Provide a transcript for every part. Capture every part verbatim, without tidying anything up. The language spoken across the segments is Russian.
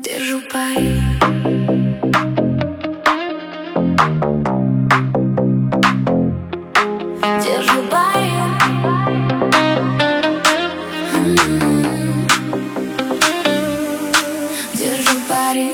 Держу пари. Держу пари. М-м-м. Держу пари.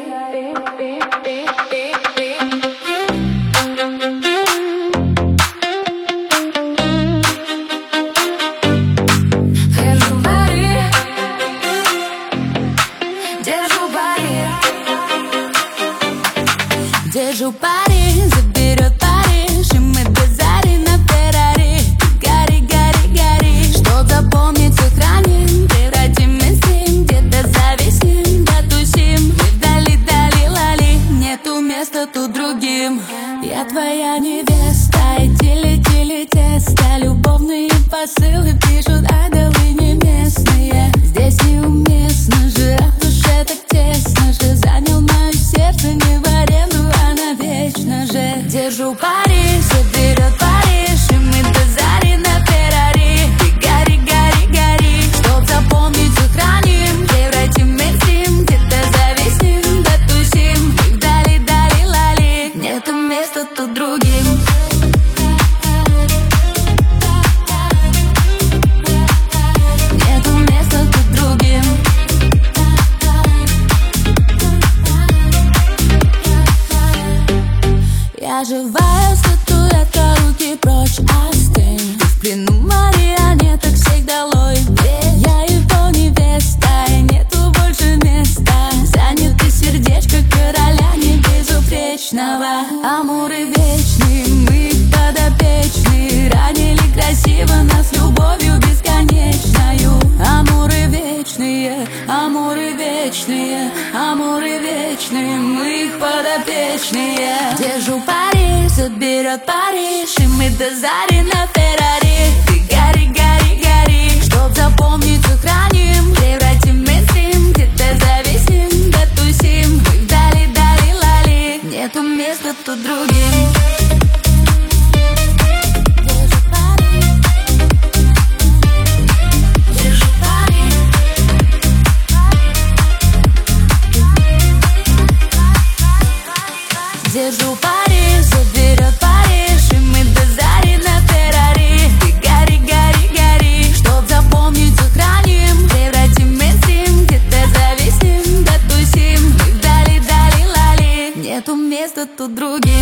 Держу пари, заберет Париж, и мы до зари на Феррари. Гори, гори, гори, чтоб запомнить, сохраним, превратим мейнстрим, где-то зависнем, дотусим. Мы вдали, дали, лали, нету места тут другим. Я твоя невеста, иди, лети, лети, ста. Любовные посылы пишут айдолы не местные. Здесь неуместно же, а в душе так тесно же. Занял мое сердце не в аренду, а навечно же. Держу пари, заберет Париж, и мы до зари на Феррари. Ты гори, гори, гори, чтоб запомнить, сохраним, превратим мейнстрим, где-то зависнем, дотусим. Мы вдали, дали, лали, нету места тут другим. Я живая статуэтка, руки прочь, остынь. Ты в плену марионеток, всех долой. Я его невеста, и нету больше места. Занято сердечко короля не безупречного. Амуры вечные, мы подопечные. Ранили красиво нас любовью бесконечною. Амуры вечные, амуры вечные, амуры вечные, мы их подопечные. Держу пари, заберет Париж, и мы до зари на Феррари. Ты гори, гори, гори, чтоб запомнить, сохраним, превратим мейнстрим, где-то зависнем, дотусим. Мы вдали, дали, лали, нету места тут другим. Держу пари, заберет Париж, и мы до зари на Феррари. Ты гори, гори, гори, чтоб запомнить, сохраним, превратим мейнстрим, где-то зависнем, дотусим. Мы вдали, дали, лали, нету места тут другим.